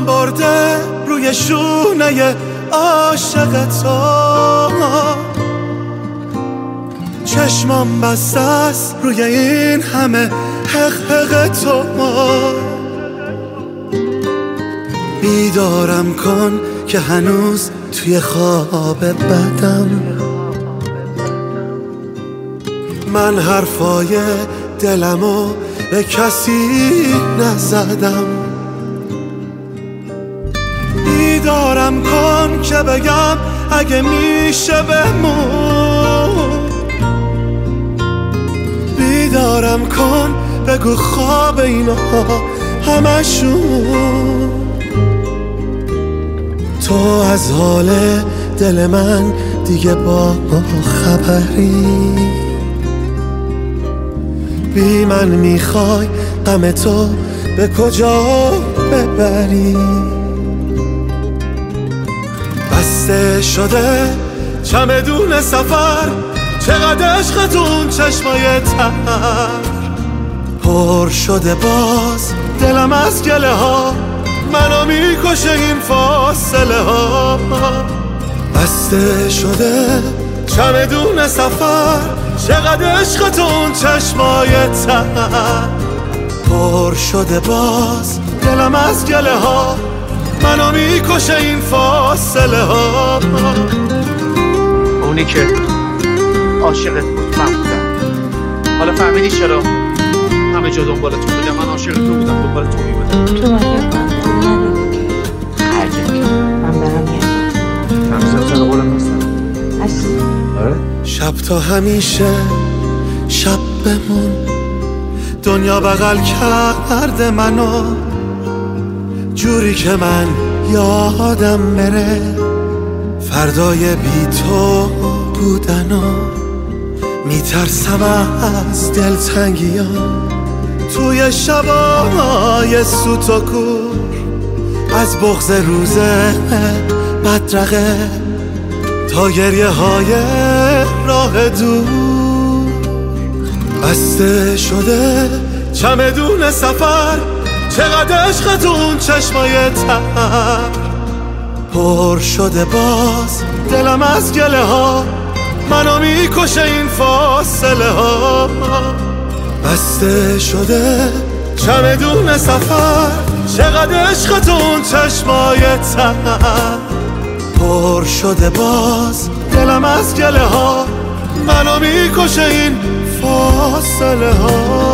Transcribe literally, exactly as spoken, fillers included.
برده روی شونه عاشق تو، چشمام بسته است روی این همه حق حق تو. بیدارم کن که هنوز توی خواب بدم، من حرفای دلمو به کسی نزدم. بیدارم کن که بگم اگه میشه بمون، بیدارم کن بگو خواب اینا همشون. تو از حال دل من دیگه با خبری، بی من میخوای غم تو به کجا ببری. بسته شده چمدون سفر، چقدر عشقتون چشمای تر، پر شده باز دلم از گله ها، منو میکشه این فاصله ها. بسته شده چمدون سفر، چقدر عشقتون چشمای تر، پر شده باز دلم از گله ها، منو میکشه این فاصله ها. اونی که عاشقت بود من بودم، حالا فهمیدی چرا همه جا دنبال تو بودم؟ من عاشق تو بودم، دنبال تو میبودم. تو مگه من نداری که خرجم که من برم میادم همزم سر قولم هستم هستی؟ آره؟ شب تا همیشه شب بمون، دنیا بغل کرده منو، جوری که من یادم بره فردای بی تو بودنو. میترسم از دلتنگیام توی شبای سوت و کور، از بغض روز بدرقه تا گریه های راه دور. بسته شده چمدون سفر، چقدر عشقتون چشمای تر، پر شده باز دلم از گله ها، منو میکشه این فاصله ها. بسته شده چمدون سفر، چقدر عشقتون چشمای تر، پر شده باز دلم از گله ها، منو میکشه این فاصله ها.